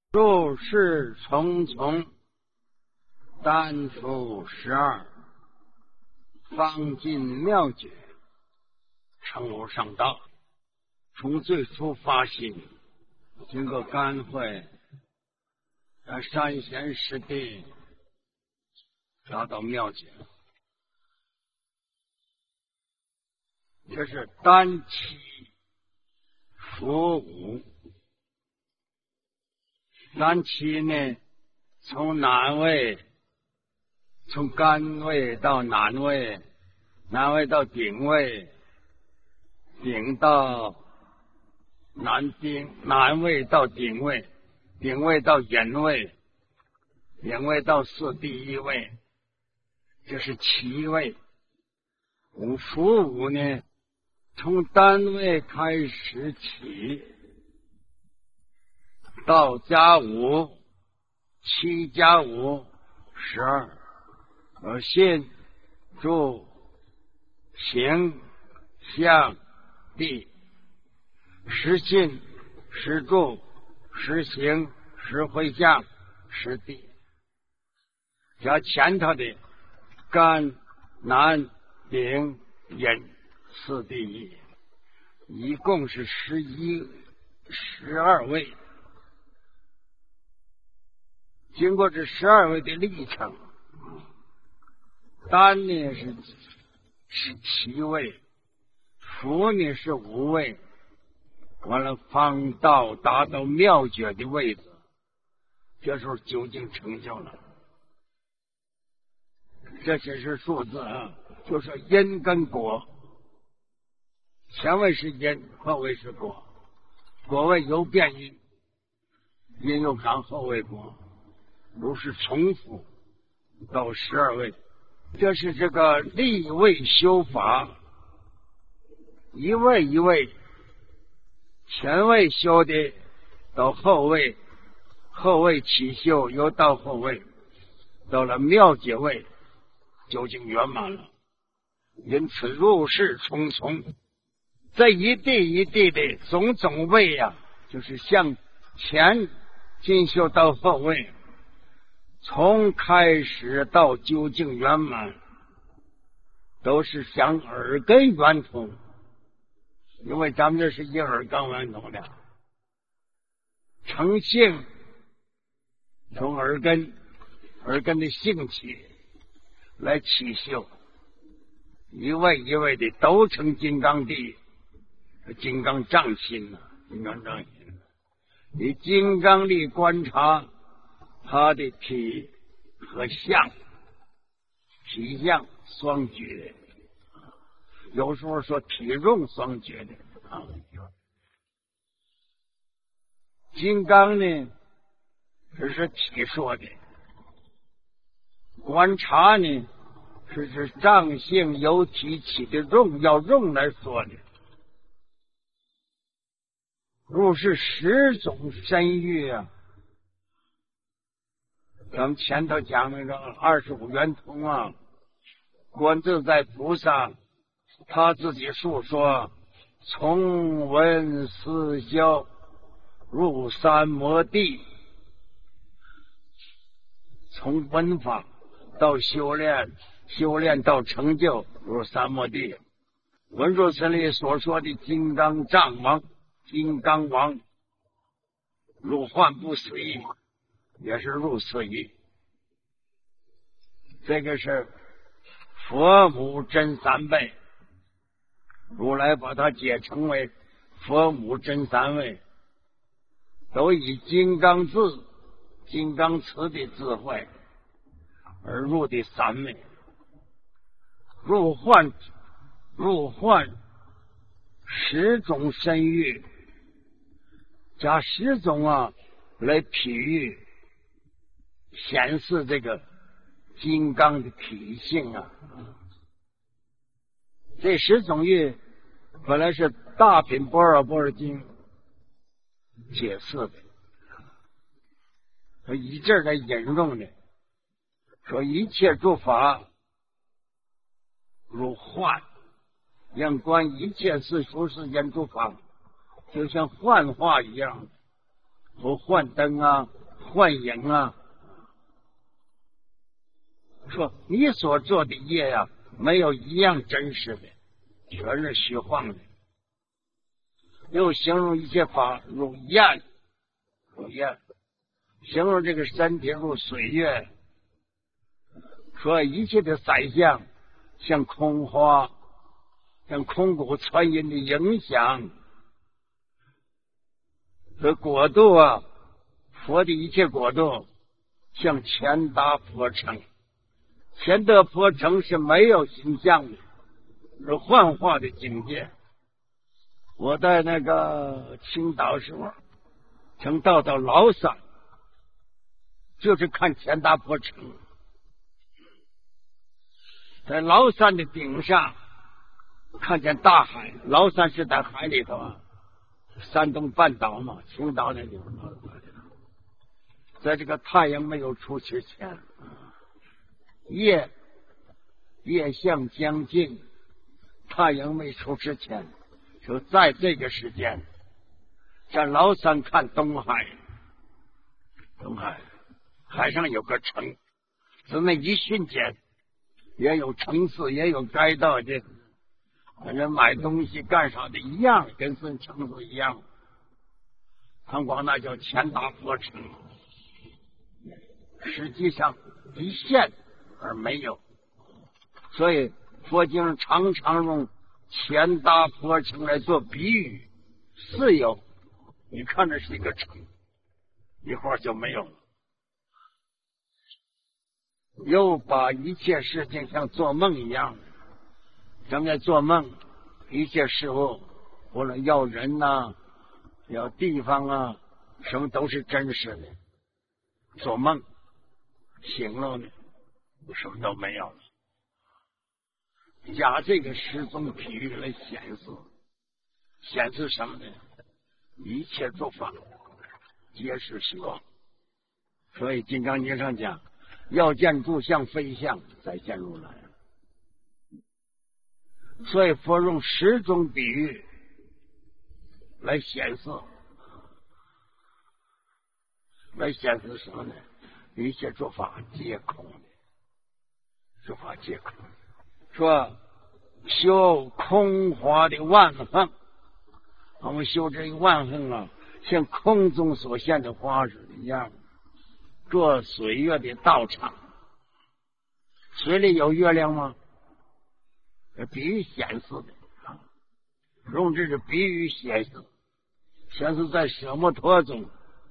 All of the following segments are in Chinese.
入世重重，丹出12，方尽妙觉，成无上道。从最初发心，经过干会，让山贤师弟达到妙觉，这是丹七伏五。丹七呢，从南位，从肝位到南位，南位到顶位，顶到南顶，南位到顶位，顶位到隐位，隐位到四第一位，这是七位。五伏五呢，从单位开始起，到加5，7加5，12。心、住、行、相、地，实心、实住、实行、实回向、实地，加前头的肝、南、顶、隐四第一，一共是12位。经过这12位的历程，丹呢是7位，伏呢是5位，完了方到达到妙觉的位置，这时候究竟成就了。这些是数字啊，就是因跟果，前位是因，后位是果，果位由变因，因又长，后位果，如是重复到12位。这是这个立位修法，一位一位，前位修的到后位，后位起修又到后位，到了妙解位究竟圆满了。因此入世重重，这一地一地的种种位啊，就是向前进修到后位，从开始到究竟圆满，都是向耳根圆通。因为咱们这是以耳根圆通的，成性从耳根的性起来起修，一位一位的都成金刚地，金刚藏心了，金刚藏心。以金刚力观察他的体和相，体相双觉，有时候说体用双觉的啊。金刚呢，这是体说的；观察呢，是藏性由体起的用，要用来说的。入是10种身欲啊。咱们前头讲那个25圆通啊，观自在菩萨他自己述说，从闻思修入三摩地，从闻法到修炼，修炼到成就入三摩地。文殊师利所说的金刚藏王、金刚王，入幻不思议，也是入此意。这个是佛母真三昧，如来把它解成为佛母真三位，都以金刚智、金刚持的智慧而入的三昧。入幻10种身欲，加10种啊来比喻显示这个金刚的体性啊。这10种欲本来是大品般若波罗经解释的，以这来引用的，说一切诸法如幻，让观一切世俗世间诸法就像幻化一样，如幻灯啊、 幻影啊，说你所做的业呀，没有一样真实的，全是虚幻的。又形容一切法如焰，如焰，形容这个身体如水月，说一切的宰相像空花，像空谷传音的影响。这国度啊，佛的一切国度像乾达婆城，乾达婆城是没有形象的，是幻化的境界。我在那个青岛时候曾到崂山，就是看乾达婆城，在崂山的顶上看见大海，崂山是在海里头啊，山东半岛嘛，青岛那地方，在这个太阳没有出之前，夜向将近，太阳没出之前，就在这个时间，在崂山看东海，海上有个城，就那一瞬间，也有城市，也有街道，这反正买东西干啥的一样，跟城市一样。他管那叫乾达婆城，实际上一现而没有，所以佛经常常用乾达婆城来做比喻，是有，你看这是一个城，一会儿就没有了。又把一切事情像做梦一样，正在做梦，一切事物或者要人呐、要地方啊，什么都是真实的。做梦醒了呢，什么都没有了。加这个十种比喻来显示什么呢？一切诸法皆是虚妄。所以《金刚经》上讲，要见诸相非相，再见如来。所以佛用10种比喻来显示什么呢？一切诸法皆空的，诸法皆空。说修空华的万恒，我们修这个万恒啊，像空中所现的花似的一样，做水月的道场。水里有月亮吗？比喻显示的，用这个比喻显示在舍摩陀中，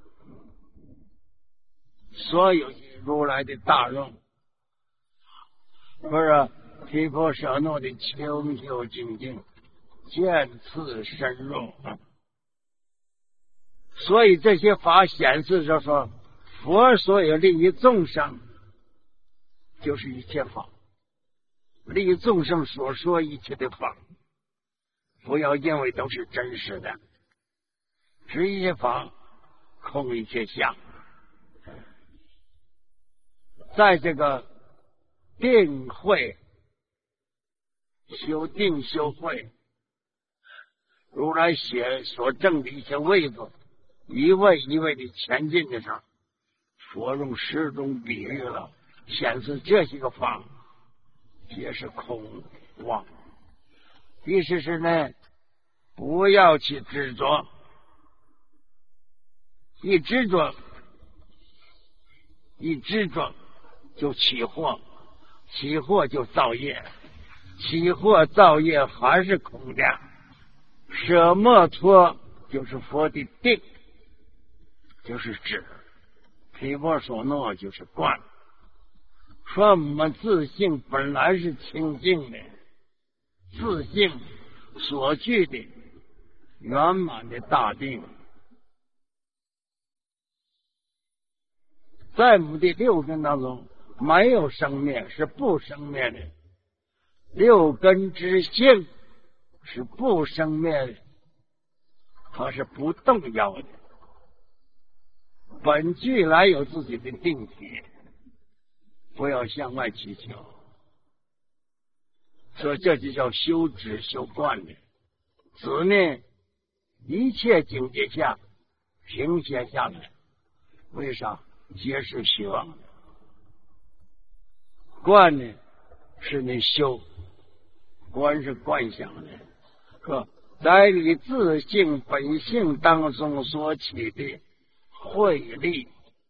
所有如来的大用，不是毗婆舍那的清秀精进，渐次深入。所以这些法显示着说，佛所有利益众生，就是一切法。利益众生所说一切的法，不要认为都是真实的，知一切法，空一切相。在这个定慧修定修慧，如来所证的一些位子，一位一位的前进的时候，佛用10种比喻了，显示这些个法也是空妄。意思是呢，不要去执着，一执着就起惑，起惑就造业，起惑造业还是空的。舍摩托就是佛的定，就是指；毗婆舍那就是观。说我们自性本来是清净的，自性所具的圆满的大定，在我们的6根当中，没有生灭，是不生灭的。6根之性是不生灭的，它是不动摇的，本具来有自己的定体，不要向外祈求。所以这就叫修止修观的。止呢，一切境界下平歇下来。为啥？ 皆是虚妄的。观呢，是你修，观是观想的，说在你自性本性当中所起的慧力，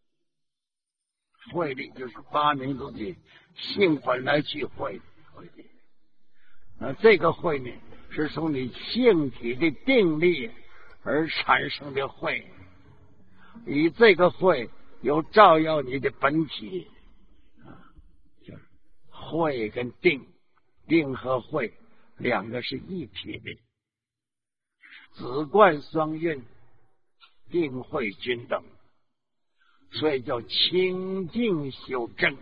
慧力就是发明自己性本来具慧力。那这个慧呢，是从你性体的定力而产生的慧，以这个慧有照耀你的本体，就是慧跟定，定和慧两个是一体的，子观双运，定慧均等，所以叫清净修正。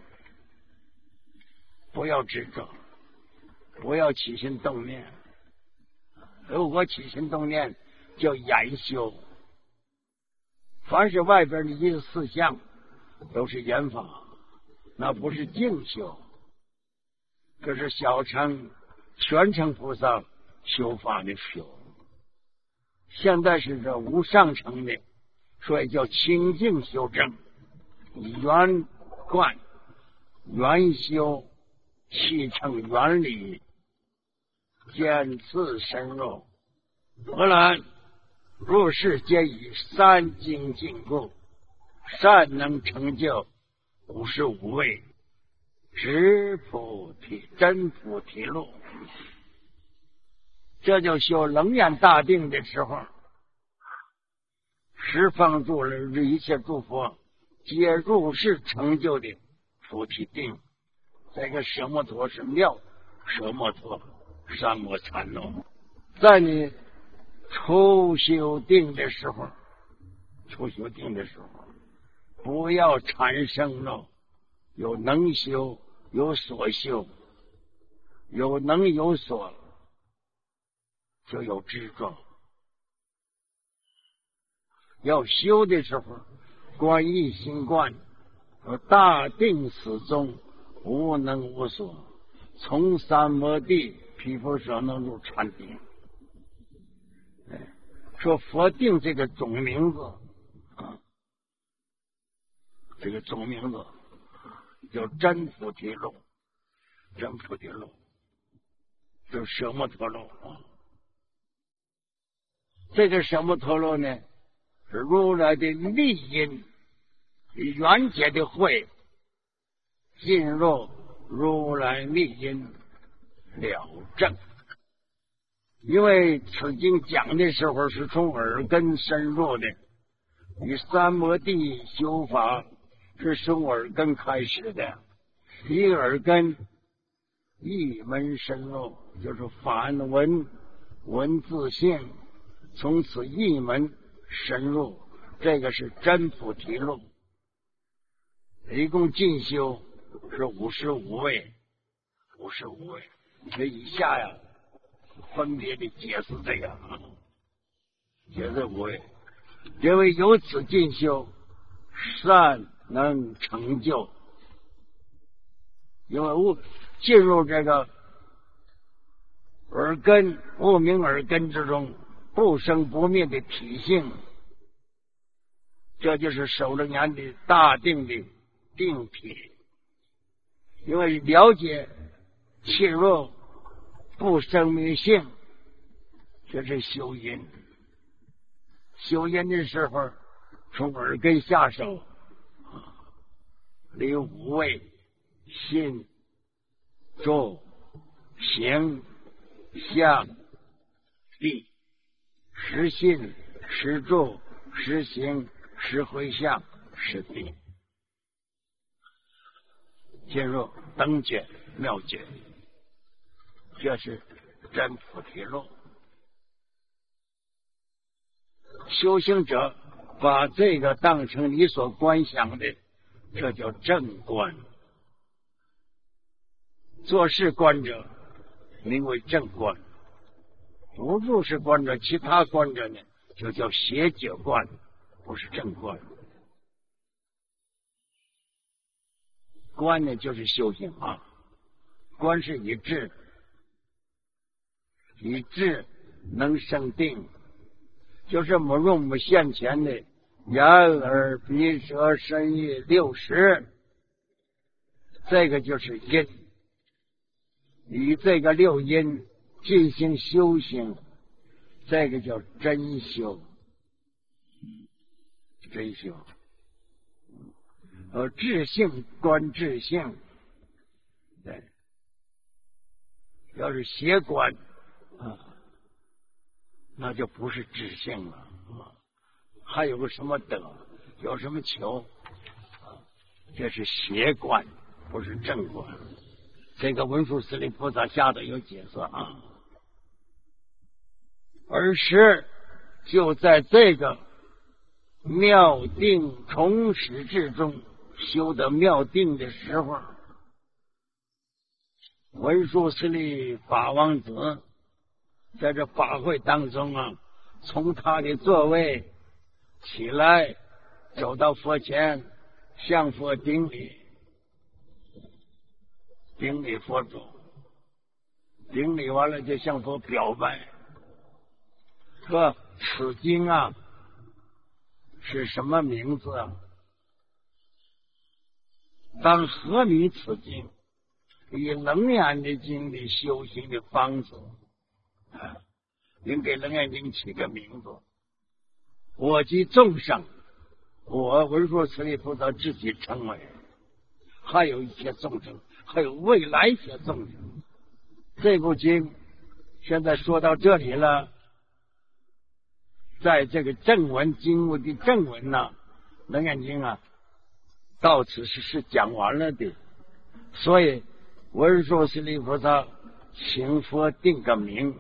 不要执着，不要起心动念，如果起心动念叫言修。凡是外边的一些四项都是言法，那不是静修，这是小乘全乘菩萨修法的修。现在是这无上乘的，所以叫清净修正，圆观圆修气乘原理，渐次深入。何然？入世皆以三经禁锢，善能成就55位，直菩提真菩提路。这就修楞严大定的时候，十方诸人一切诸佛皆入世成就的菩提定。这个舍摩陀是妙舍摩陀三摩禅罗。在你初修定的时候，不要产生了有能修有所修，有能有所就有执着。要修的时候，观一心观，大定始终，无能无所，从三摩地，毗婆舍能入禅定。说佛定这个总名字这个总名字叫真菩提路，真菩提路就是舍摩陀路这个舍摩陀路呢，是如来的利因，圆解的慧进入如来利因了证。因为此经讲的时候是从耳根深入的，与三摩地修法是从耳根开始的，以耳根一门深入，就是反闻闻自性，从此一门深入，这个是真菩提路。一共进修是55位，55位。这以下呀，分别的解释这个解释5位，因为由此进修，善能成就。因为进入这个耳根无明耳根之中，不生不灭的体性，这就是首楞严的大定的定体。因为了解切入不生灭性，这是修因。修因的时候，从耳根下手，离5位：心、住、行、相、力。实心、实住、实行、实回向、实地，进入等觉妙觉，这是真菩提路。修行者把这个当成你所观想的，这叫正观。做事观者名为正观，不入世观者，其他观者呢，就叫邪解观，不是正观。观呢，就是修行观是以智，以智能生定，就是我们用我们现前的眼耳鼻舌身意60，这个就是因。以这个6因进行修行，这个叫真修。真修。智性观智性，对，要是邪观那就不是智性了还有个什么德，有什么求这是邪观，不是正观。这个文殊师利菩萨下头有解释而是就在这个妙定重始之中修得妙定的时候，文殊师利法王子在这法会当中从他的座位起来，走到佛前，向佛顶礼，顶礼佛祖，顶礼完了就向佛表白，说此经是什么名字当何名此经？以楞严的经的修行的方子应给楞严经起个名字。我及众生，我文殊师利菩萨自己称为，还有一些众生，还有未来一些众生。这部经现在说到这里了，在这个正文经文的正文楞严经到此是讲完了的，所以文殊师利菩萨请佛定个名，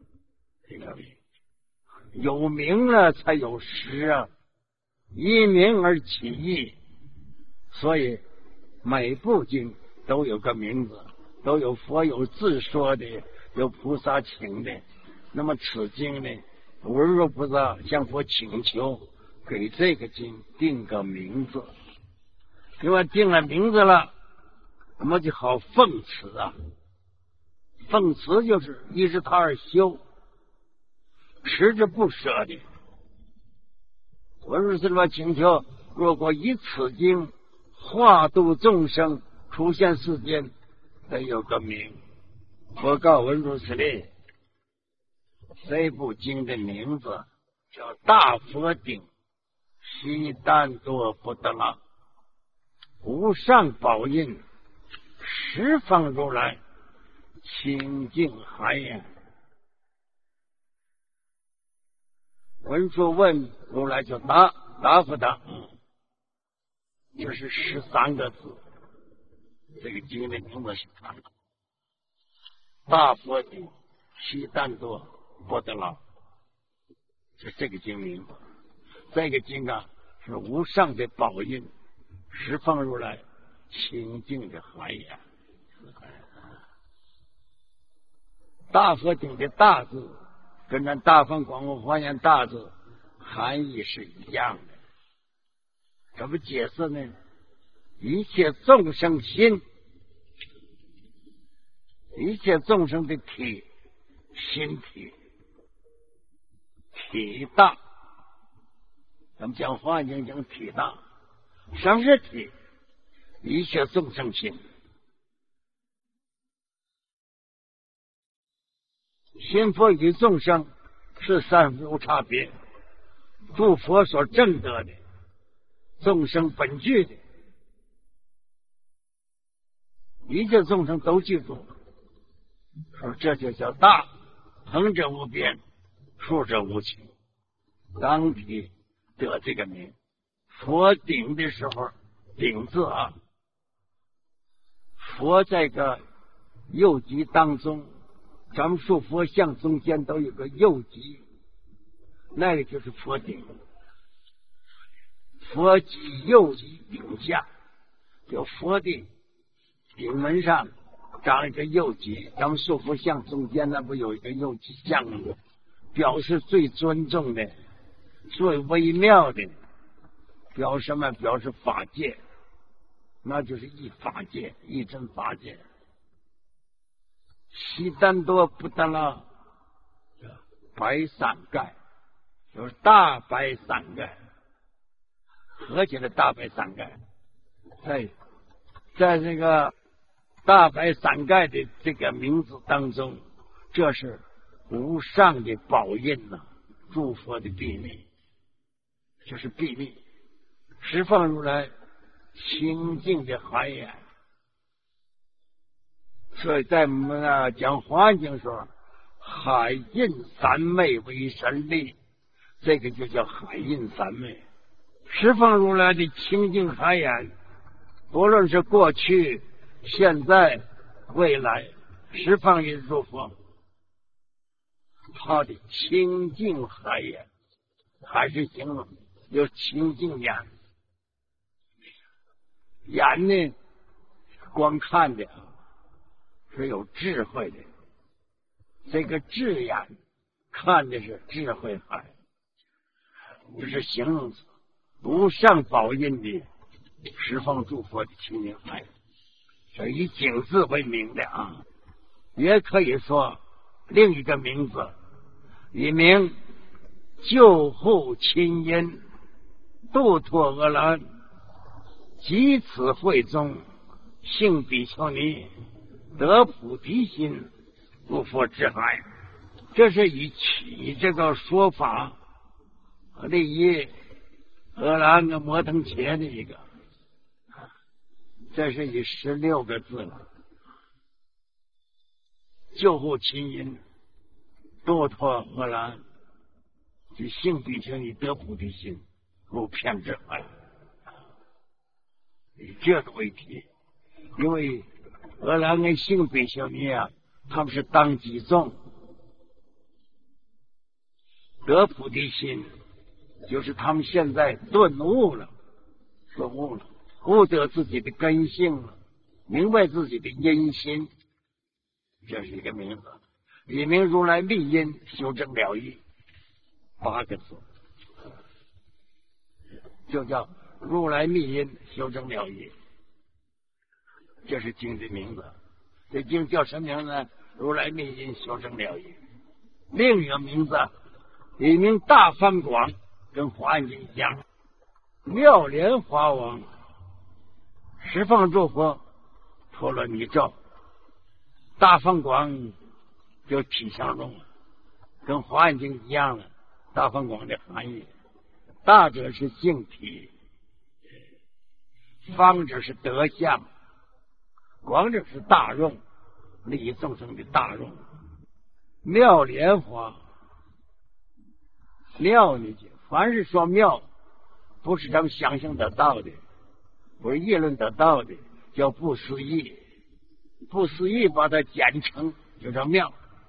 有名了才有实依名而起义，所以每部经都有个名字，都有佛有自说的，有菩萨请的。那么此经呢，文殊菩萨向佛请求给这个经定个名字，因为定了名字了，那么就好奉持奉持就是依着他而修，持着不舍的。文殊师利请求，如果以此经化度众生出现世间，得有个名。佛告文殊师利，这部经的名字叫大佛顶悉丹多不得了，无上宝印十方如来清净海眼。文殊问如来就答复他，这是13个字。这个经的名字是大佛顶悉丹多不得了，是这个经名字。这个经是无上的宝印，十方如来清净的海眼。大佛顶的大字跟咱大梵广佛华严大字含义是一样的。怎么解释呢？一切众生心，一切众生的体，心体，体大。咱们讲华严讲体大，什么是体？一切众生心。心佛与众生是三无差别，诸佛所证得的，众生本具的，一切众生都记住，说这就叫大，横者无边，竖者无情，当体得这个名。佛顶的时候，顶字佛在个右极当中，咱们说佛像中间都有个右极，那个就是佛顶。佛极右极顶下，就佛的顶门上长一个右极，咱们说佛像中间那不有一个右极像吗？表示最尊重的，最微妙的，表示什么？表示法界，那就是一法界，一真法界。悉丹多不得了，白伞盖就是大白伞盖， 合起来大白伞盖。在这个大白伞盖的这个名字当中，这是无上的宝印呐，诸佛的秘密，这是秘密。十方如来清净的海眼，所以在我们讲华严经说，海印三昧为神力，这个就叫海印三昧。十方如来的清净海眼，不论是过去、现在、未来，十方一诸佛，他的清净海眼，还是形容有清净眼。眼呢，光看的是有智慧的，这个智眼看的是智慧海，这是形容词。无上宝印的十方诸佛的清净海，这以景字为名的啊，也可以说另一个名字，以名救护亲因度脱阿兰，即此会中性比丘尼得菩提心不佛之海。这是以这个说法利益阿兰的摩腾伽的一个，这是以16个字了。救护亲因度脱阿兰，即性比丘尼得菩提心不偏之海，以这个为题。因为阿兰跟性比丘尼他们是当机众，得菩提心就是他们现在顿悟了，悟得自己的根性了，明白自己的因心，这是一个名字。以名如来密因修正了义，8个字，就叫如来密因修正了义，这是经的名字。这经叫什么名字呢？如来密因修正了义。另一个名字以名大梵广，跟华严经一样，妙莲华王十方诸佛陀罗尼咒。大梵广就体相中了，跟华严经一样了。大梵广的含义，大者是性体，方者是德相，广者是大用，利益众生的大用。妙莲华，妙呢，凡是说妙，不是咱们想象得到的，不是议论得到的，叫不思议。不思议把它简称就叫妙。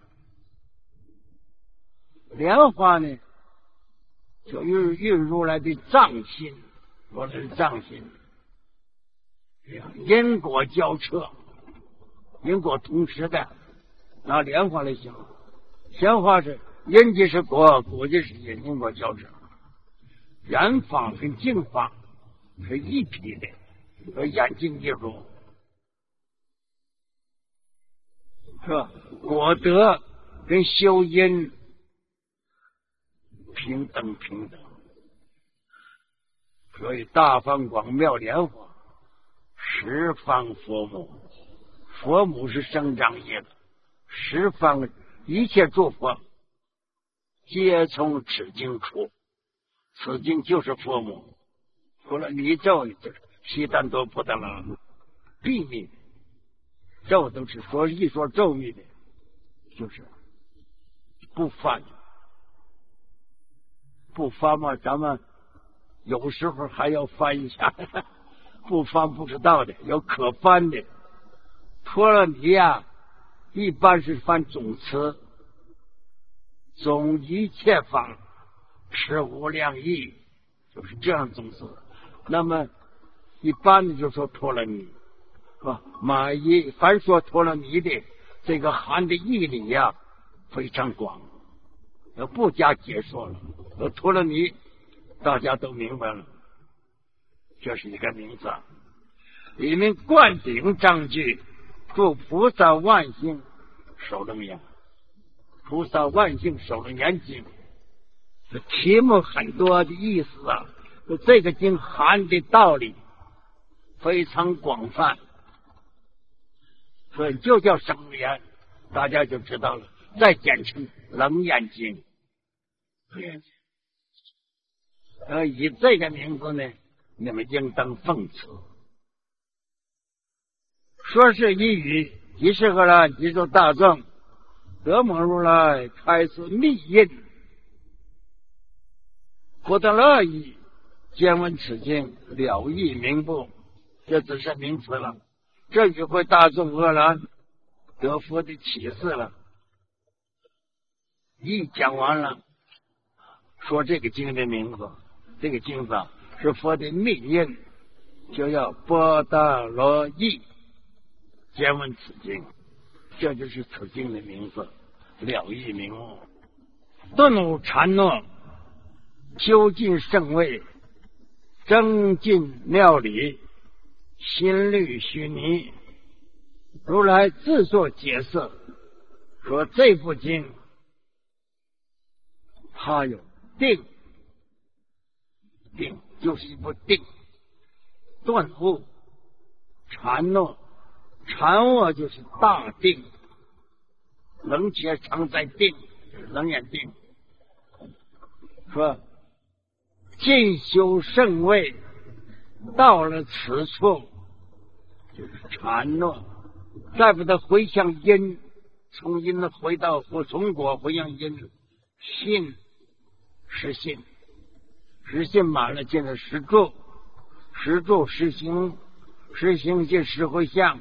莲花呢，就运如来的藏心，如来的藏心，因果交彻，因果同时的，拿莲花来形容。莲花是因即是果，果即是因，因果交彻。染法跟净法是一体的，和眼睛一如，是吧？果德跟修因平等，所以大梵广妙莲华十方佛母，佛母是生长业的，十方一切诸佛皆从此经出，此经就是佛母。除了你咒，悉单多不得了，秘密咒都是说一说咒密的，就是不翻嘛，咱们有时候还要翻一下，不翻不知道的，有可翻的。陀罗尼一般是翻总词，总一切法持无量义，就是这样总词。那么一般的就说陀罗尼，是吧？凡说陀罗尼的这个含的义理非常广，不加解说了。陀罗尼大家都明白了，这是一个名字。里面灌顶章句，祝菩萨万幸守楞严，菩萨万幸守楞严经。这题目很多的意思这个经含的道理非常广泛，所以就叫生言，大家就知道了。再简称楞严经。以这个名字呢，你们应当奉持。说是一语，即是何来？即说大众得蒙如来开示密印，不得乐意，见闻此经，了义明不？这只是名词了。这与会大众何来？得佛的启示了。一讲完了，说这个经的名字，这个经上是佛的密印，就要波达罗译见闻此经，这就是此经的名字，了义明悟。顿悟禅诺，究竟圣位，增进妙理，心律虚拟。如来自作解释，说这部经它有定，定就是一部定，顿悟禅诺，禅悟就是大定，能且常在定，能也定。说进修圣位，到了此处就是禅诺，再不得回向因，从因回到从果回向因，信实信，实信满了进了实住，实住实行，实行进实回向，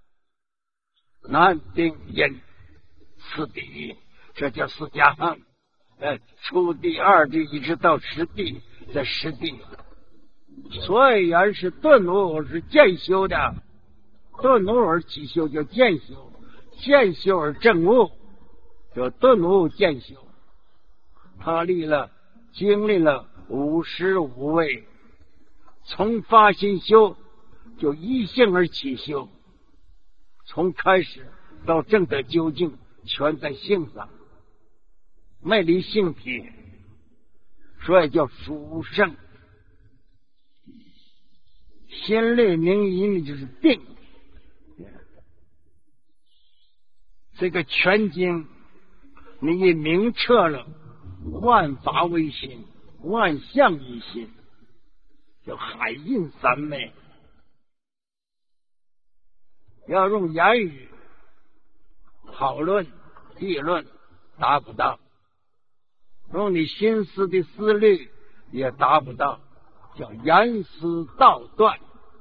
南定因四地狱，这叫四加行。初地二地一直到十地，在十地。所以原是顿悟是渐修的，顿悟而起修叫渐修，渐修而正悟叫顿悟渐修。他经历了55位，从发心修就依性而起修，从开始到证得究竟全在性上，没离性体，所以叫殊胜。心律明因就是定。这个全经你一明彻了，万法唯心，万象一心，叫海印三昧。要用言语讨论议论达不到，用你心思的思虑也达不到，叫言思道断。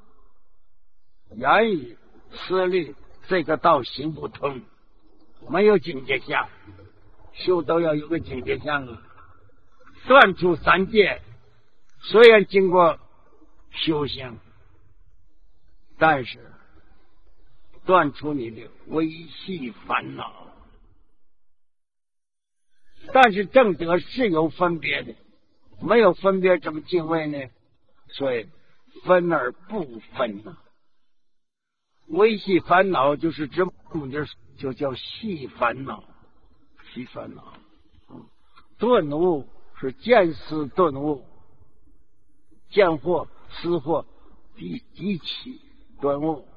言语思虑这个道行不通，没有境界相，修都要有个境界相啊。断除三界，虽然经过修行，但是断除你的微细烦恼。但是正德是有分别的，没有分别怎么敬畏呢？所以分而不分呐。微细烦恼就是指就叫细烦恼，细烦恼。顿悟是见思顿悟，见惑思惑一起顿悟，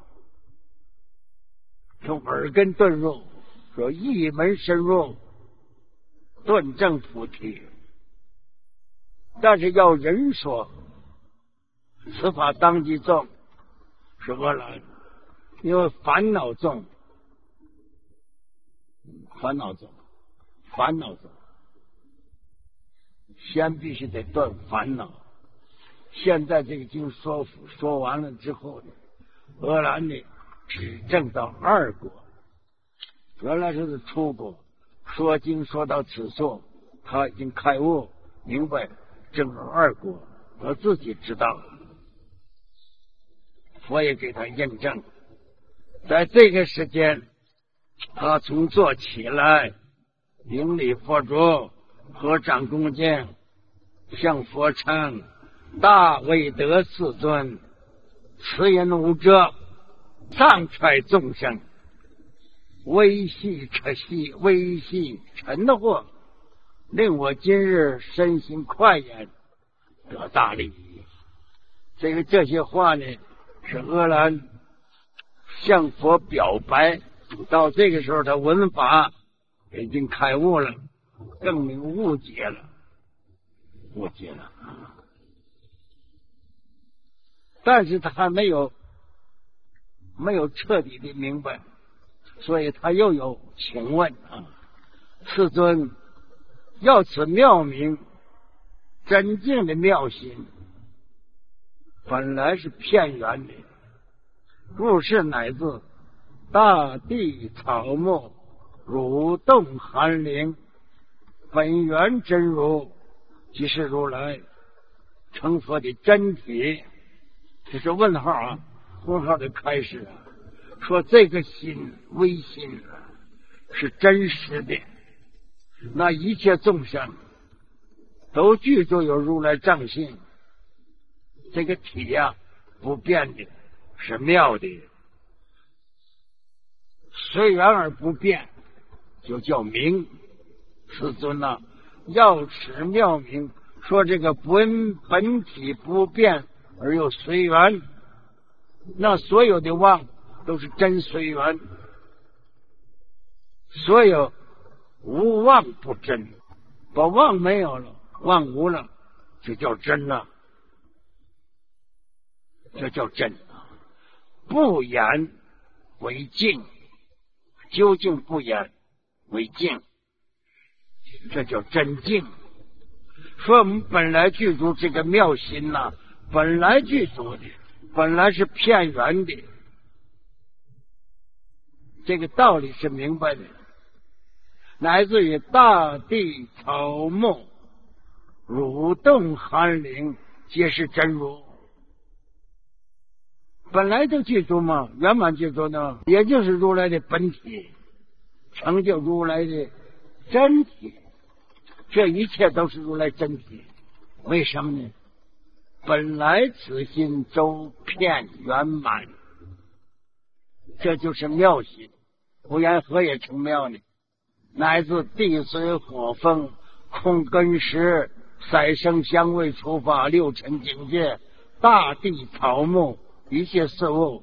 从耳根顿入，说一门深入，顿证菩提。但是要人说，此法当即重，是何来？因为烦恼重，烦恼重，先必须得断烦恼。现在这个经说完了之后呢，荷兰呢只证到二果，原来是初果。说经说到此处，他已经开悟明白，证到二果，他自己知道了，佛也给他验证。在这个时间，他从坐起来，顶礼佛足，合掌恭敬，向佛称大威德世尊，慈言无遮，藏揣众生，微细彻细，微细沉惑，令我今日身心快焉，得大利益。 这些话呢，是阿兰向佛表白。到这个时候，他闻法已经开悟了，证明误解了。但是他还没有彻底的明白，所以他又有请问世尊，要此妙名真正的妙心，本来是片缘的，入世乃至大地草木蠕动寒灵，本源真如即是如来成佛的真体。这是问号问号的开始说这个心微心是真实的，那一切众生都具足有如来藏性，这个体不变的，是妙的，随缘而不变，就叫名。世尊要持妙名，说这个本体不变而又随缘，那所有的妄都是真随缘，所有无妄不真，把妄没有了，妄无了，就叫真了，这叫真。不言为净，究竟不言为净，这叫真净。说我们本来具足这个妙心本来具足的，本来是片缘的，这个道理是明白的。乃至于大地草木蠕动寒灵，皆是真如，本来就具足嘛，圆满具足呢，也就是如来的本体，成就如来的真体，这一切都是如来真体。为什么呢？本来此心周遍圆满，这就是妙心。无言何也成妙呢？乃至地水火风空根识色声香味触法六尘境界，大地草木一切事物，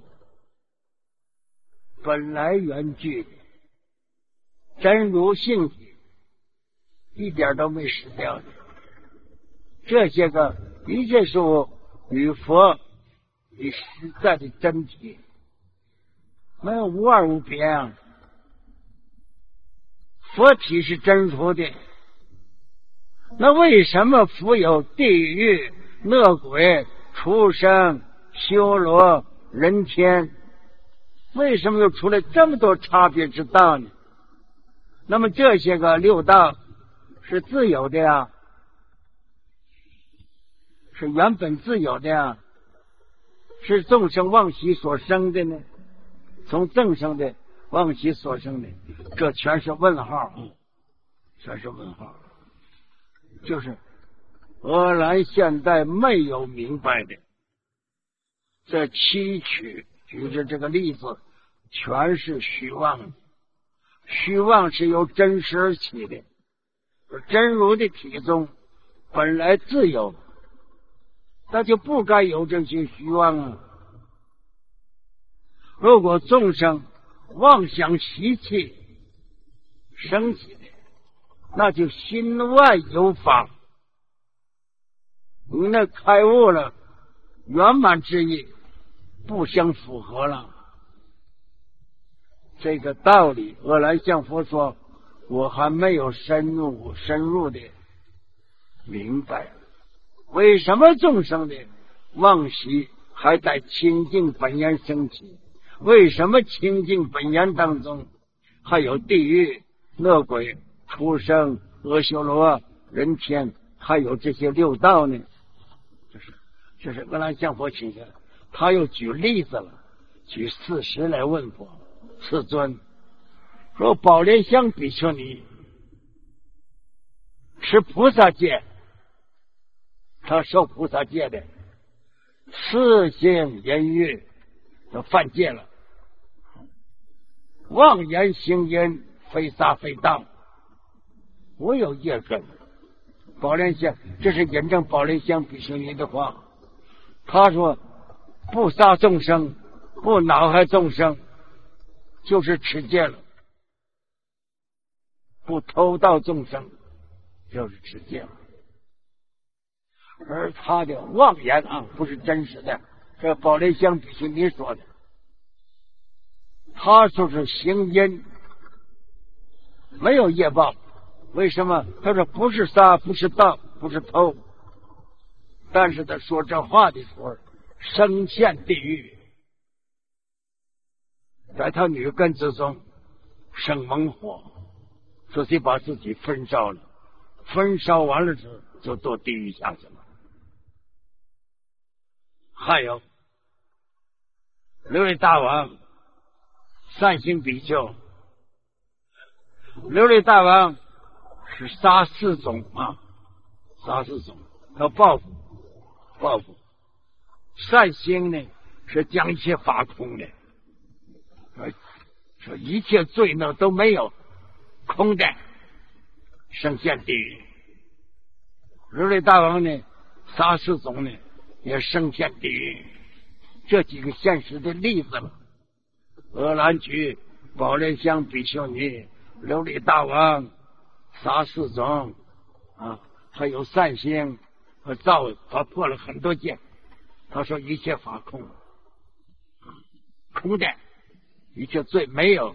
本来原具真如性体，一点都没失掉的。这些个一切事物与佛与实在的真体没有无二无别佛体是真如的，那为什么复有地狱、恶鬼、畜生、修罗、人天？为什么又出来这么多差别之道呢？那么这些个六道是自由的是原本自由的是众生妄习所生的呢？从众生的妄习所生的，这全是问号，全是问号。就是俄兰现代没有明白的，这七曲举的这个例子全是虚妄，虚妄是由真实而起的，真如的体中本来自由，那就不该有这些虚妄如果众生妄想习气升起的，那就心外有法，你那开悟了，圆满之意不相符合了。这个道理阿难向佛说，我还没有深入的明白，为什么众生的妄习还在清净本源升起？为什么清净本源当中还有地狱、恶鬼、畜生、阿修罗、人天，还有这些六道呢？这是阿难向佛请下来，他又举例子了，举事实来问佛。世尊，说宝莲香比丘尼吃菩萨戒，他受菩萨戒的，四行言语都犯戒了，妄言行淫，非杀非盗，我有业根。宝莲香，这是引证宝莲香比丘尼的话。 他说不杀众生，不恼害众生，就是持戒了；不偷盗众生，就是持戒了。而他的妄言啊，不是真实的，这宝莲香比丘尼说的。他说是行因，没有业报。为什么？他说不是杀，不是盗，不是偷。但是他说这话的时候，身陷地狱，在他女根之中生猛火，所以把自己焚烧了。焚烧完了之后，就堕地狱下去了。还有琉璃大王善行比丘，琉璃大王是杀4种啊，杀4种，要报复。善行呢是将一切法空的，说一切罪呢都没有，空的，升陷地狱。琉璃大王呢杀4种呢也升陷地狱。这几个现实的例子了。俄兰居、宝莲香比丘尼、琉璃大王杀4种啊，还有善行和造，他破了很多戒。他说一切法空，空的，一切罪没有，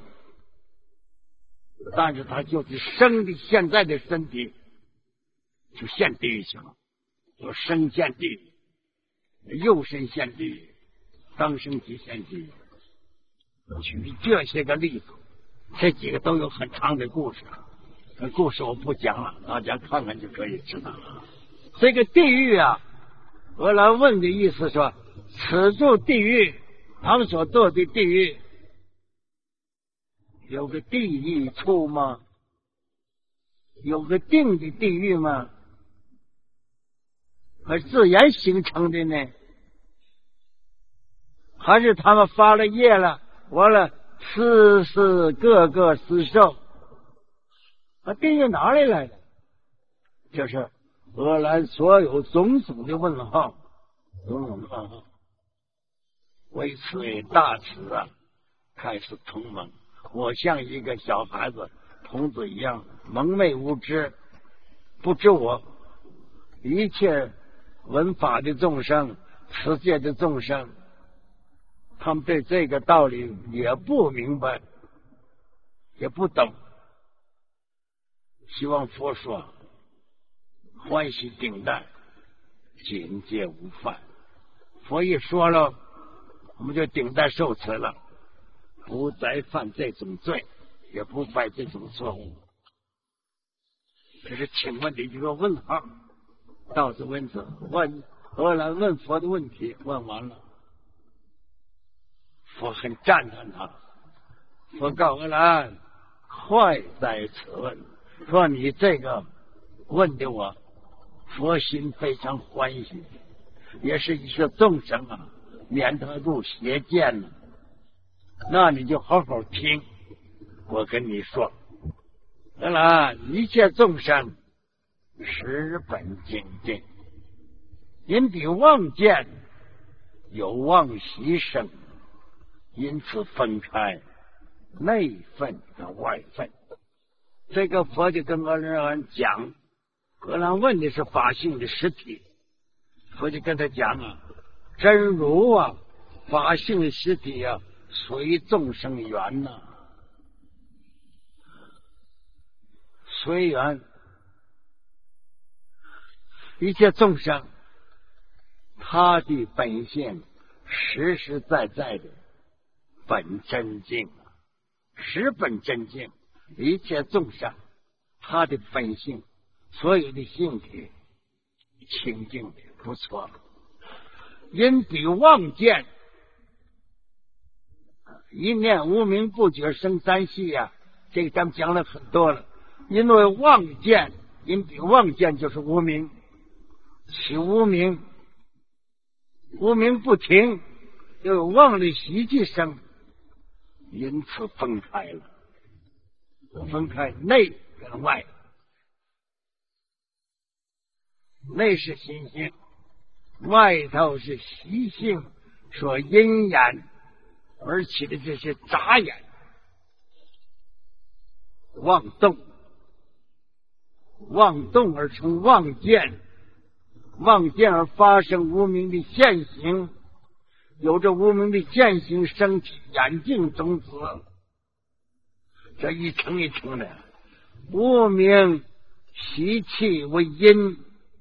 但是他就是生的现在的身体就陷地狱去了，就生陷地狱，肉身陷地狱，当生即陷地狱。举这些个例子，这几个都有很长的故事，故事我不讲了，大家看看就可以知道了。这个地狱啊，俄兰问的意思说，此处地狱，他们所堕的地狱，有个地狱处吗？有个定的地狱吗？还是自然形成的呢？还是他们发了业了，完了世各个施受？地狱哪里来的？这是俄兰所有种种的问号，种种的问号。为此为大慈啊，开始同盟。我像一个小孩子童子一样蒙昧无知，不知我一切闻法的众生、持戒的众生，他们对这个道理也不明白，也不懂。希望佛说欢喜顶戴，警戒无犯。佛一说了，我们就顶戴受持了，不再犯这种罪，也不犯这种错误。这是请问的一个问号，到此为止。俄兰问佛的问题问完了，佛很赞叹他。佛告俄兰：快在此问，说你这个问的我佛心非常欢喜，也是一些众生啊免得入邪见了。那你就好好听，我跟你说，当然一切众生实本精进，因彼妄见有妄习生，因此分开内分和外分。这个佛就跟俄兰讲，俄兰问的是法性的实体，佛就跟他讲啊，真如啊，法性的实体啊，随众生缘呐，随缘。一切众生他的本性实实在在的本真净，实本真净。一切众生他的本性所有的性体清净的不错，因彼妄见一念无明不觉生三系啊，这个咱们讲了很多了。因为妄见，因彼妄见就是无明，起无明，无明不停，又有妄的习气生，因此分开了，分开内跟外。内是心性， 外头是习性说阴眼而起的这些杂眼，妄动，妄动而成妄见，妄见而发生无明的现行，有着无明的现行升起眼镜种子，这一层一层的无明习气为因，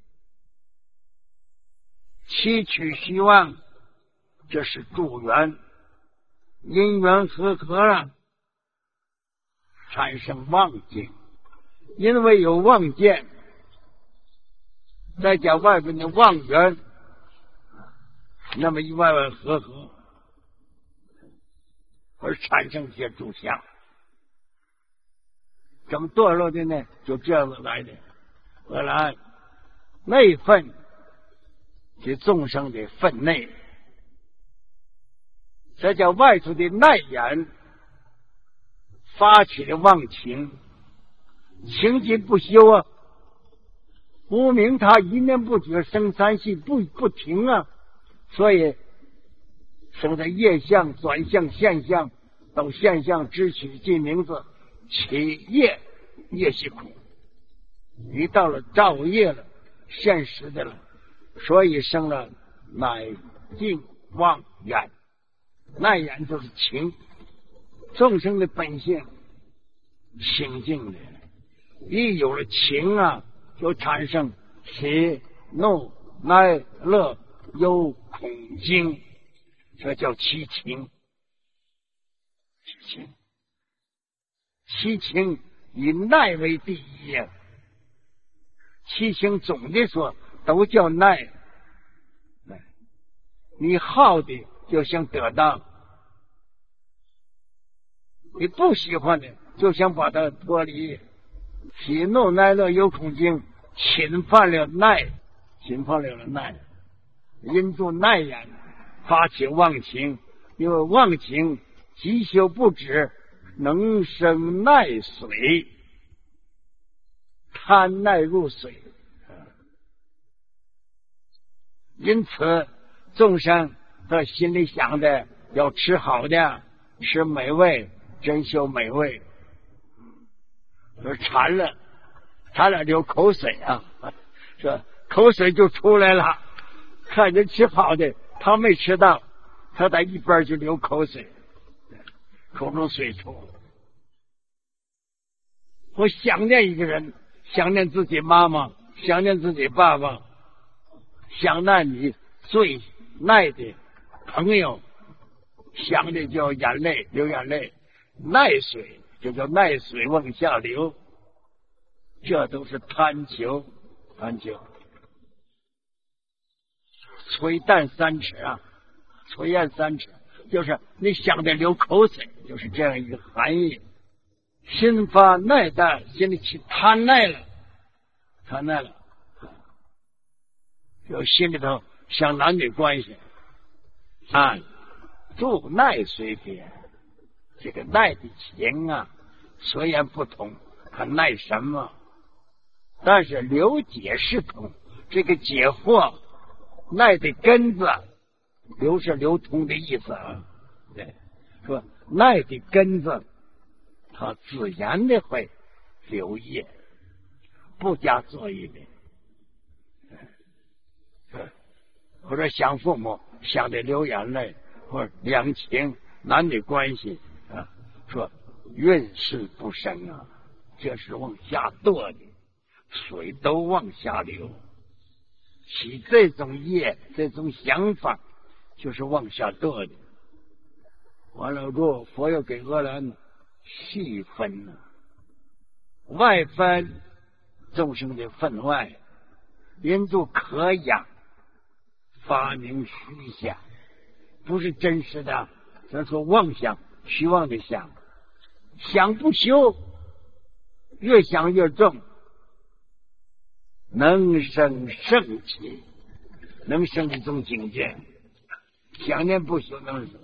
七取虚妄，这是助缘，因缘和合了，产生妄境。因为有妄见，再加外边的妄缘，那么一外外合合，而产生些诸相。怎么堕落的呢？就这样子来的。何来？内分是众生的分内，这叫外头的内眼发起的妄情，情急不休啊！无明他一念不绝，生三系不停啊，所以生的业相、转相、现象，到现象知取记名字，起业，业是苦。一到了造业了，现实的了，所以生了乃境妄眼。那眼就是情，众生的本性清净的，一有了情啊，就产生喜怒哀乐忧恐惊，这叫七情。七情以耐为第一呀，七情总的说都叫耐。你好的就想得到，你不喜欢的就想把它脱离。喜怒哀乐忧恐惊侵犯了耐，因助耐眼发起妄情，因为妄情急修不止，能生耐水，贪耐入水。因此众生他心里想的要吃好的，吃美味，珍馐美味，说馋了流口水啊，说口水就出来了。看人吃好的，他没吃到，他在一边就流口水，口中水出。我想念一个人，想念自己妈妈，想念自己爸爸，想念你最耐的朋友，想的叫眼泪，流眼泪，耐水就叫耐水往下流，这都是贪求。垂淡三尺啊，垂涎三尺，就是你想的流口水，就是这样一个含义。心发耐淡，心里起贪耐了，就心里头想男女关系啊，助耐随别。这个耐的情啊，虽然不同，它耐什么？但是流解是同，这个解惑耐的根子，流是流通的意思啊。对，说耐的根子，它自然的会流业，不加作业的。或者想父母想的流眼泪，或者两情男女关系啊，说运势不生啊，这是往下堕的，水都往下流。起这种业，这种想法，就是往下堕的。完了之后，佛又给阿难细分了，外分众生的分外，因助可养，发明虚想，不是真实的，咱说妄想，虚妄的想，想不休，越想越重，能生圣气，能生一种境界，想念不休能生。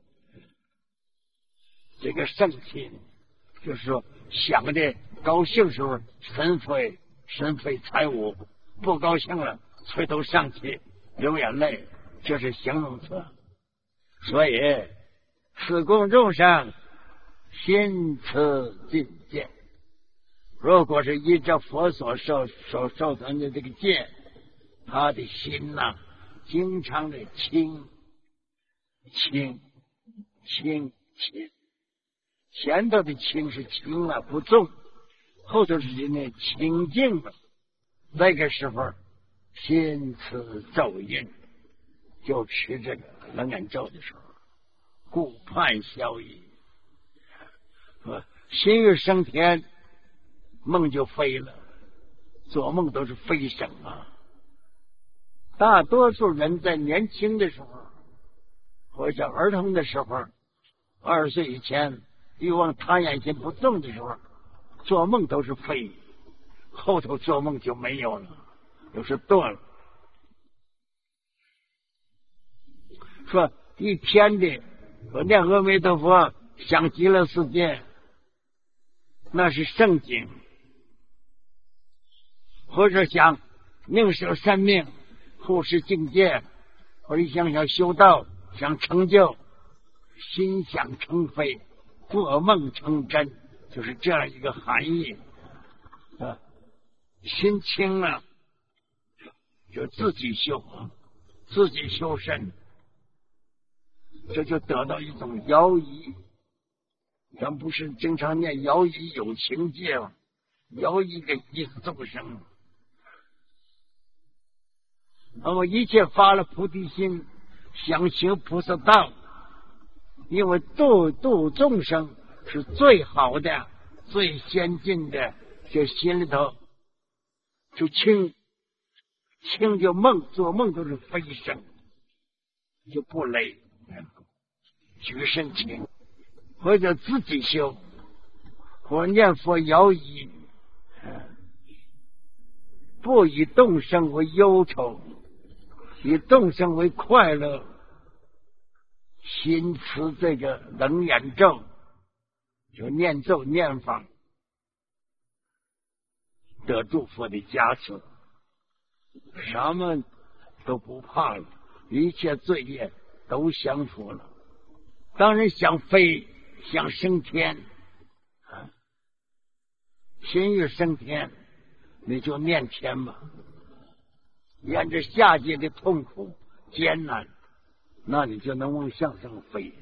这个圣气就是说想的高兴时候神飞财物，不高兴了垂头丧气， 流眼泪，这是形容词。所以此共众生心持境界。如果是依着佛所受成的这个戒，他的心呐，经常的清，前头的清是轻了不重，后头是呢清净了。那个时候心持咒印，就持这个楞严咒的时候，顾盼消矣。心欲升天，梦就飞了，做梦都是飞升啊。大多数人在年轻的时候，或者儿童的时候，20岁以前欲望贪眼心不重的时候，做梦都是飞，后头做梦就没有了，就是断了。说一天的我念阿弥陀佛想极乐世界，那是圣经，或者想宁舍生命护持境界，或者想修道想成就，心想成非，做梦成真，就是这样一个含义。心清了就自己修身，这就得到一种摇移。咱不是经常念摇移有情界吗？摇移给一切众生。那么一切发了菩提心，想行菩萨道，因为度众生是最好的最先进的，这心里头就清就做梦都是飞升，就不累，举身轻，或者自己修，或念佛摇移，不以众生为忧愁，以众生为快乐，心持这个楞严咒，就念咒念法，得诸佛的加持，什么都不怕了，一切罪业都降服了。当然想飞想升天，心欲升天，你就念天吧。沿着下界的痛苦艰难，那你就能往向上飞。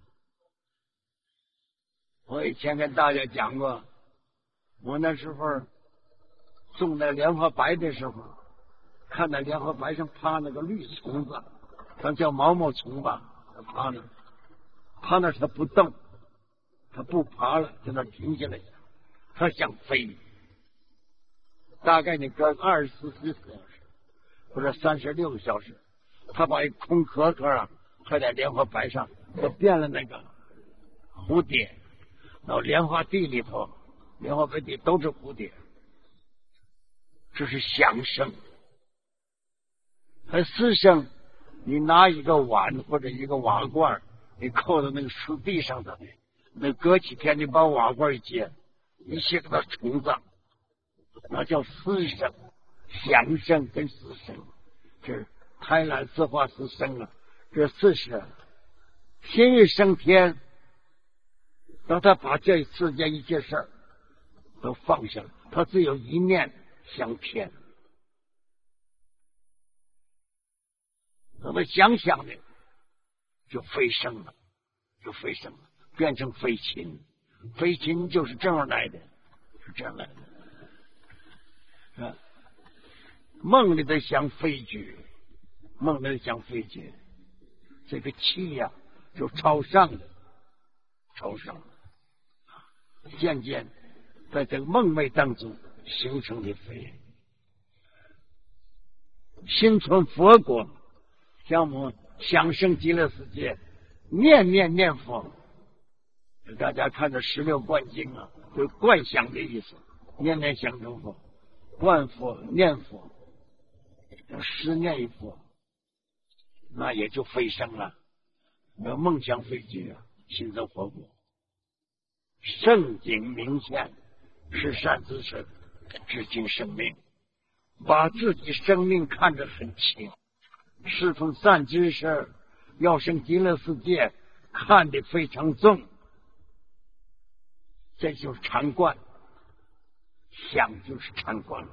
我以前跟大家讲过，我那时候种那莲花白的时候，看那莲花白上趴那个绿虫子，咱叫毛毛虫吧，趴那它不动，它不爬了，在那停下来，它想飞。大概你隔24个小时或者36个小时，它把一空壳搁在莲花白上，就变了那个蝴蝶。然后莲花地里头，莲花白地都是蝴蝶，这是响声。而四声，你拿一个碗或者一个瓦罐，你扣在那个石地上的，那隔几天你把瓦罐一接，一些个它虫子，那叫四声。响声跟四声，这是胎卵四化四声了。这四声心欲升天，当他把这世间一切事儿都放下了，他只有一念向天。那么想的就飞升了，变成飞禽。飞禽就是这样来的，是这样来的。梦里头想飞举，这个气呀，就朝上的，渐渐在这个梦寐当中形成的飞。心存佛果，像我们想生极乐世界，念佛。大家看这16观经啊，就是观想的意思，念想成佛，观佛念佛，十念一佛，那也就飞升了，有梦想飞举啊，心生佛果。圣景明现，是善知识，至今生命，把自己生命看得很轻， 侍奉善知识，要生极乐世界，看得非常重，这就是禅观，想就是禅观。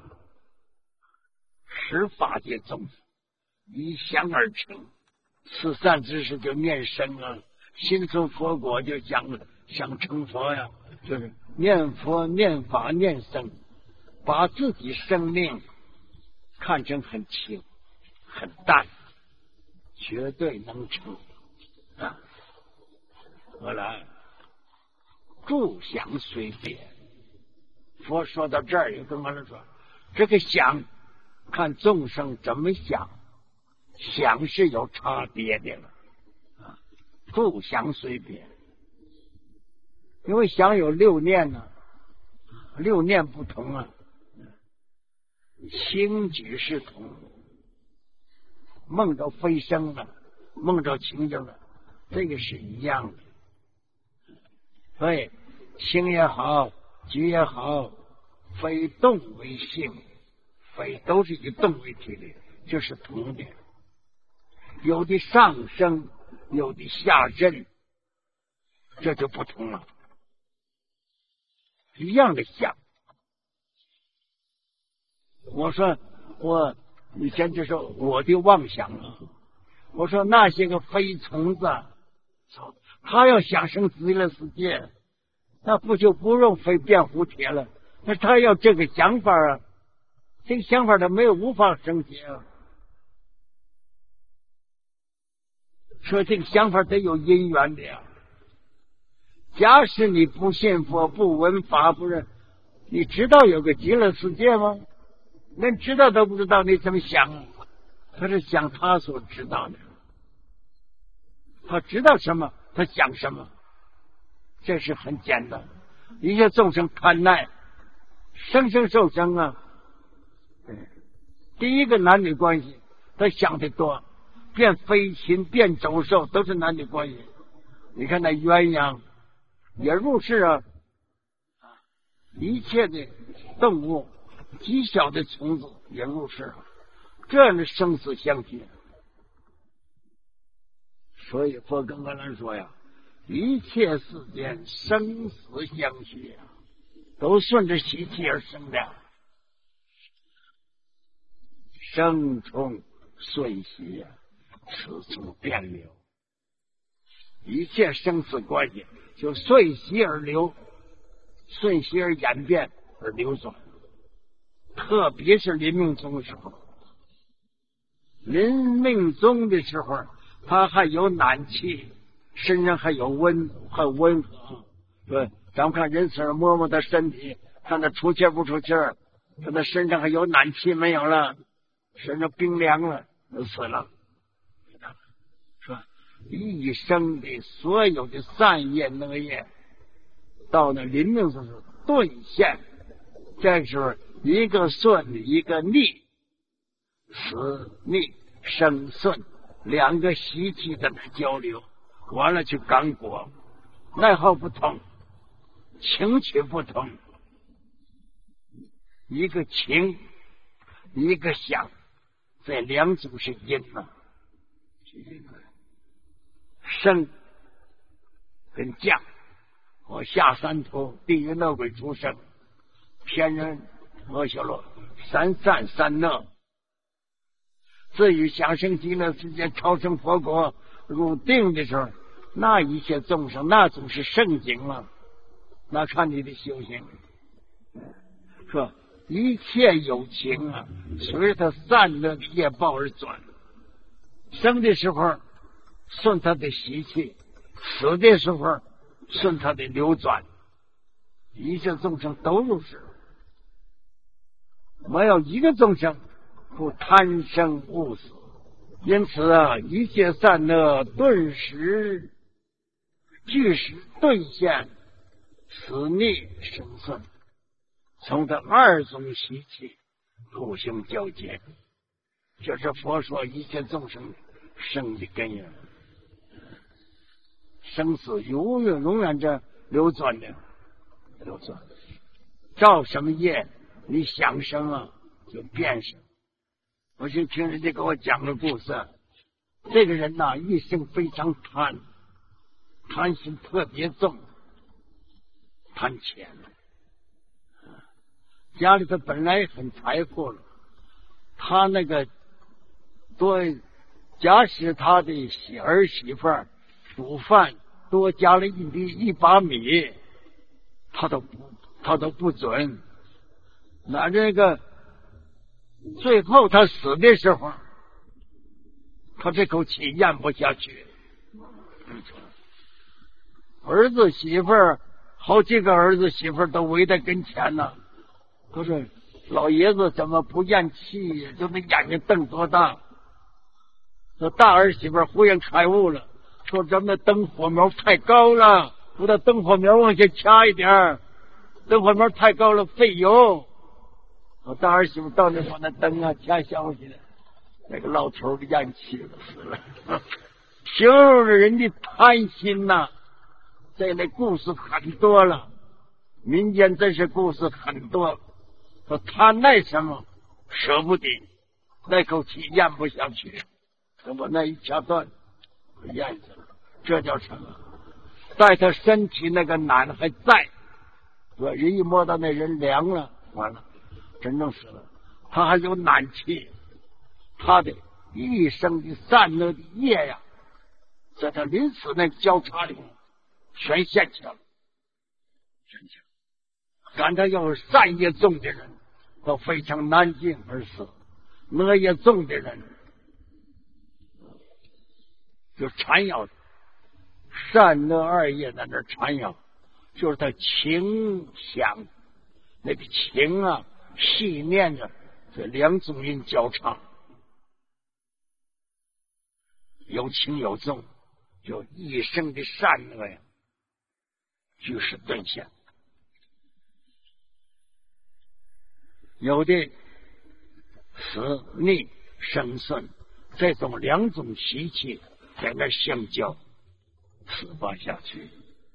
十法界众生以想而成，此善知识就念生啊，心存佛果就想成佛呀，就是念佛、念法、念僧，把自己生命看成很轻、很淡，绝对能成啊！后来住想随别，佛说到这儿，又跟我们说，这个想看众生怎么想，想是有差别的了啊！住想随别，因为想有六念呢，六念不同啊，轻举是同，梦着飞升了，梦着情境了，这个是一样的。所以轻也好，举也好，非动为性，非都是以动为体的，这是同的。有的上升，有的下震，这就不同了。一样的想，我说我以前就说我的妄想啊，我说那些个飞虫子，他要想生极乐世界，那不就不用飞变蝴蝶了？那他要这个想法啊，这个想法他没有无法升级啊。说这个想法得有因缘的呀。假使你不信佛、不闻法、不认，你知道有个极乐世界吗？连知道都不知道，你怎么想啊？他是想他所知道的，他知道什么，他想什么，这是很简单。一切众生贪爱，生生受生啊。第一个男女关系，他想得多，变飞禽，变走兽，都是男女关系。你看那鸳鸯也入世啊，一切的动物，极小的虫子也入世啊，这样的生死相许。所以佛跟我们说呀，一切世间生死相许啊，都顺着习气而生的，生从顺习啊，死从变流，一切生死关系就顺习而流，顺习而演变而流转。特别是临命终的时候，临命终的时候，他还有暖气，身上还有很温和。对，咱们看人死摸摸他身体，看他出气不出气，看他身上还有暖气没有了，身上冰凉了，死了。是吧？一生的所有的善业恶业，到那临命的时候顿现，这时候一个顺一个逆，死逆生顺，两个习气在那交流，完了去感果，爱好不同，情趣不同，一个情一个想，这两种是因啊，生跟降，我下三途，地狱恶鬼出生，天人阿修罗，三善三恶。至于想生极乐世界，超生佛国，入定的时候，那一切众生那总是圣境了，那看你的修行。说一切有情啊，随着他善恶的业报而转，生的时候顺他的习气，死的时候顺他的流转，一切众生都如是，没有一个众生不贪生恶死。因此啊，一切善恶顿时俱时顿现，死逆生顺，从这二种习气互相交接，这是佛说一切众生生的根源。生死永远这流转的，流转，造什么业，你想什么就变什么。我就听人家给我讲个故事， 这个人呐，一生非常贪心特别重，贪钱。家里头本来很财富了，他那个多，假使他的儿媳妇煮饭多加了一把米，他都不准。那这个最后他死的时候，他这口气咽不下去。儿子媳妇儿好几个儿子媳妇儿都围在跟前呢，都说老爷子怎么不咽气呀？就那眼睛瞪多大。这大儿媳妇忽然开悟了，说咱们的灯火苗太高了，我的灯火苗往下掐一点，灯火苗太高了费油。我大儿媳妇到那把那灯啊掐消息了，那个老头的咽气了死了。形容着人的贪心呐，这类故事很多了，民间真是故事很多。说贪爱什么舍不得，那口气咽不下去，我那一掐断咽死了。这叫什么？在他身体那个胆还在，人一摸到那人凉了，完了真正死了。他还有胆气，他的一生的善恶的业呀，在他临死那交叉里全现起来了。赶他要是善业重的人都非常难尽而死，恶业重的人就缠绕，善恶二业在那缠绕，就是他情想那个情啊细念着，这两种人交叉，有轻有重，就一生的善恶呀俱是兑现。有的死逆生顺，这种两种习气在那相交，死不下去。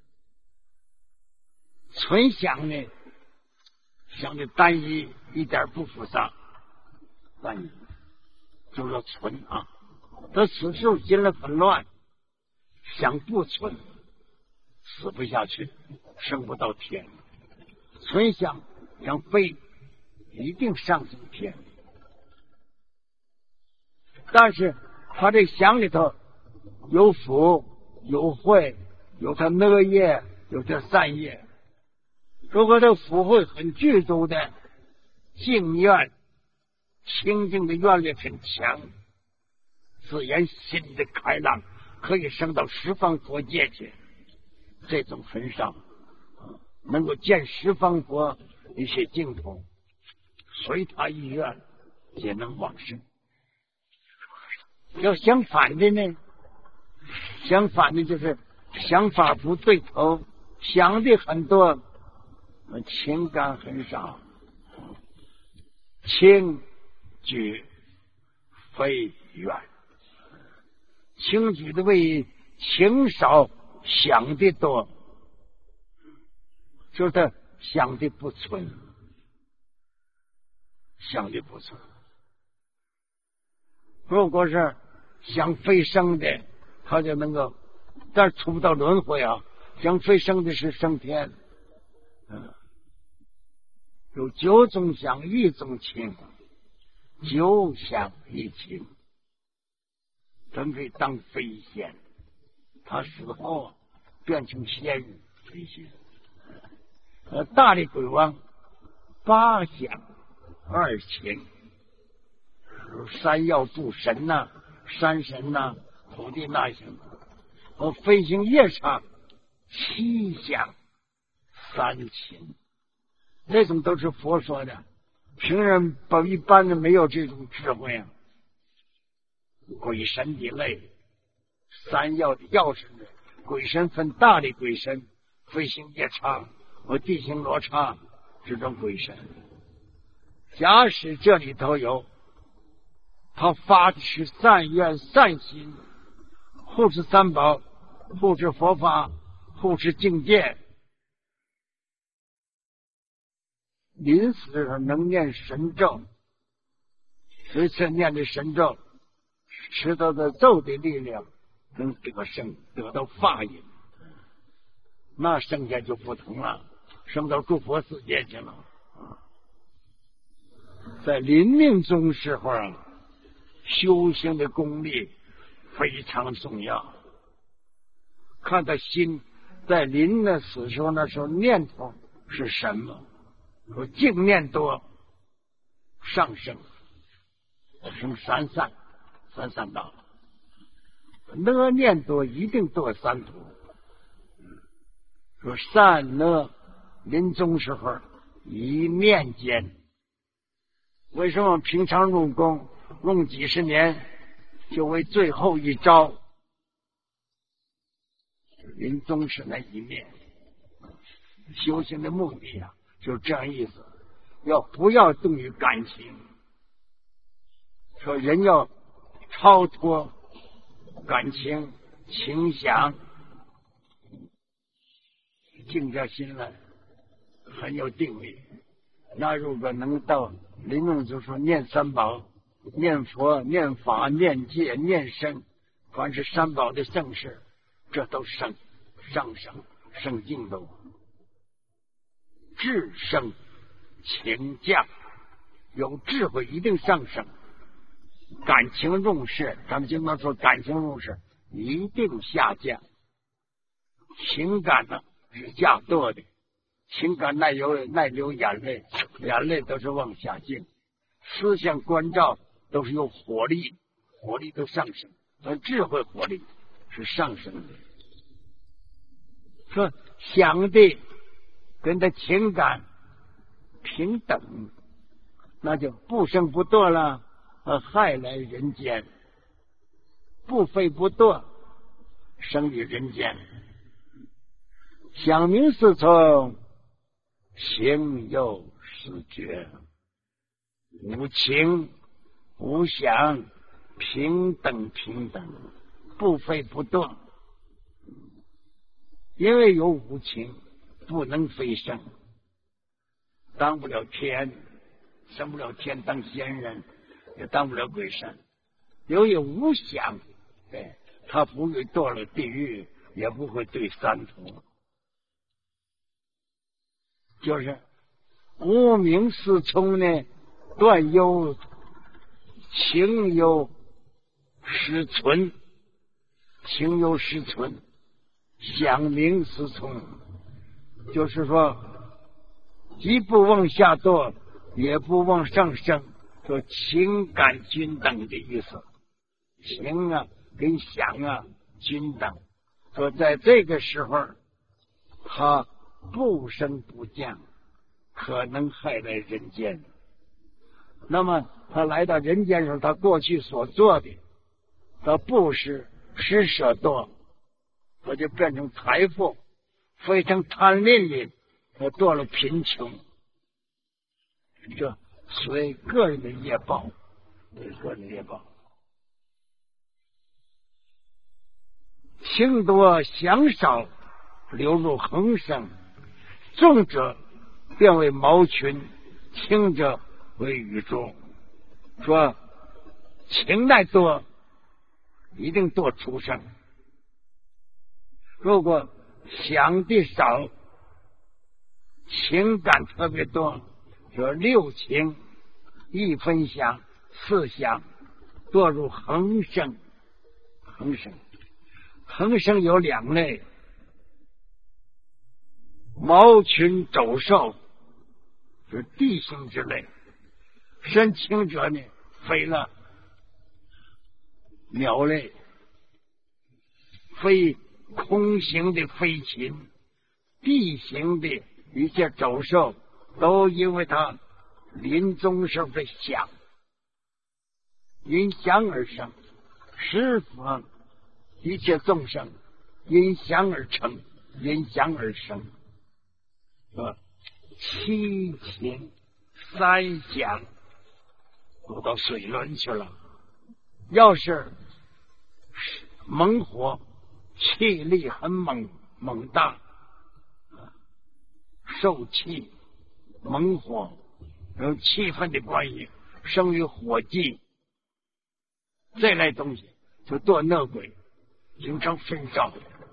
存想呢，想的单一，一点不复杂，单一就说存啊。他此时心里很乱，想不存，死不下去，升不到天。存想想飞，一定上升天。但是他这想里头有福有慧，有他恶业，有他善业。如果这福慧很具足的，净愿清净的愿力很强，自然心的开朗，可以升到十方佛界去。这种很少，能够见十方佛一些净土，随他意愿也能往生。要相反的呢，相反的就是想法不对头，想的很多，情感很少，轻举非远。轻举的为情少，想的多，就是他想的不纯，想的不纯。如果是想飞升的，他就能够，但是出不到轮回啊。想飞升的是升天，有九种想，一种情，九想一情，真可以当飞仙。他死后变成仙人飞仙。大力鬼王八想二情，山药助神呐、山神呐、土地那行，飞行夜叉七想三情，这种都是佛说的，平人一般的没有这种智慧啊。鬼神一类，山药的药神的鬼神分大力鬼神、飞行夜叉和地行罗刹这种鬼神。假使这里头有他发的是善愿善心，护持三宝，护持佛法，护持境界，临死能念神咒，随次念的神咒使得这咒的力量能得生，得到发音，那剩下就不同了，升到诸佛世界去了。在临命终时候，修行的功力非常重要。看他心在临的死时候，那时候念头是什么？说净念多，上升，升三善道；呢念多，一定堕三途。说善呢，临终时候一念间。为什么平常入宫用几十年，就为最后一招？临终时那一念，修行的目的啊，就是这样意思。不要动于感情，说人要超脱感情情想，静下心来，很有定力。那如果能到临终就说念三宝、念佛、念法、念戒、念身，凡是三宝的盛世，这都上升升净土，智升情降，有智慧一定上升。感情用事，咱们经常说感情用事一定下降。情感呢是下堕的，情感耐流眼泪，眼泪都是往下进。思想关照都是有火力都上升，而智慧火力是上升的。说想的跟他情感平等，那就不生不堕了，害来人间；不飞不堕，生于人间。想明是从，行有是觉，无情无想，平等，不飞不堕。因为有无情，不能飞升，当不了天，升不了天当仙人，也当不了鬼神。由于无想，他不会堕了地狱，也不会对三途。就是无名是从呢，断忧情忧失存，想明是从，就是说既不往下堕，也不往上升，说情感均等的意思。情啊跟想啊均等，说在这个时候他不升不降，可能害来人间。那么他来到人间时候，他过去所做的，他布施施舍多，他就变成财富，非常贪吝的，他堕了贫穷。这随个人的业报，情多想少，流入恒生，重者变为毛群，轻者为宇宙。说情太多，一定多畜生；如果想的少，情感特别多，说六情一分想四想，堕入恒生。恒生有两类，毛群走兽是地形之类，身轻者呢飞了鸟类，飞空行的飞禽，地形的一切走兽，都因为它临终时的想，因想而生。十方一切众生因想而成，因想而生。七情三想都到水轮去了。要是猛火，气力很猛大，受气猛火有气氛的关系，生于火气， 这类东西就堕恶鬼，形成焚烧。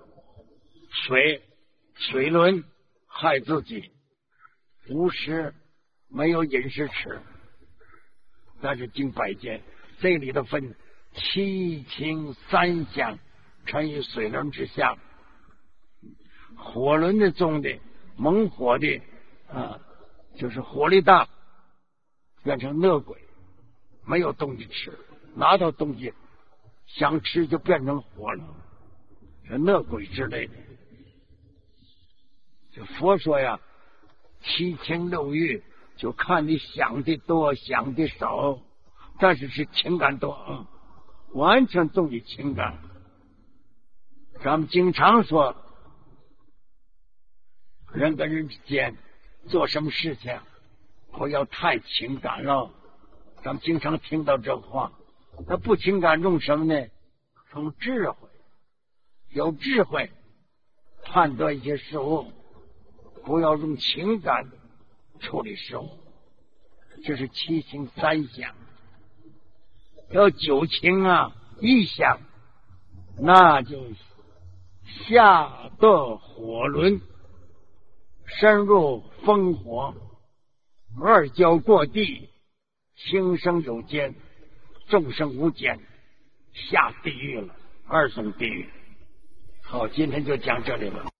水轮害自己，无食没有饮食吃，那是经百劫。这里头分七情三相，沉于水轮之下。火轮的重的，猛火的就是火力大，变成恶鬼，没有东西吃，拿到东西想吃就变成火了，是恶鬼之类的。就佛说呀，七情六欲，就看你想的多想的少，但是是情感多，完全重于情感。咱们经常说人跟人之间做什么事情不要太情感了，咱们经常听到这话。那不情感用什么呢？用智慧，有智慧判断一些事物，不要用情感处理事物，这是七情三相。要九情一相，那就下堕火轮，深入烽火，二交过地，轻生有间，众生无间，下地狱了，二种地狱。好，今天就讲这里了。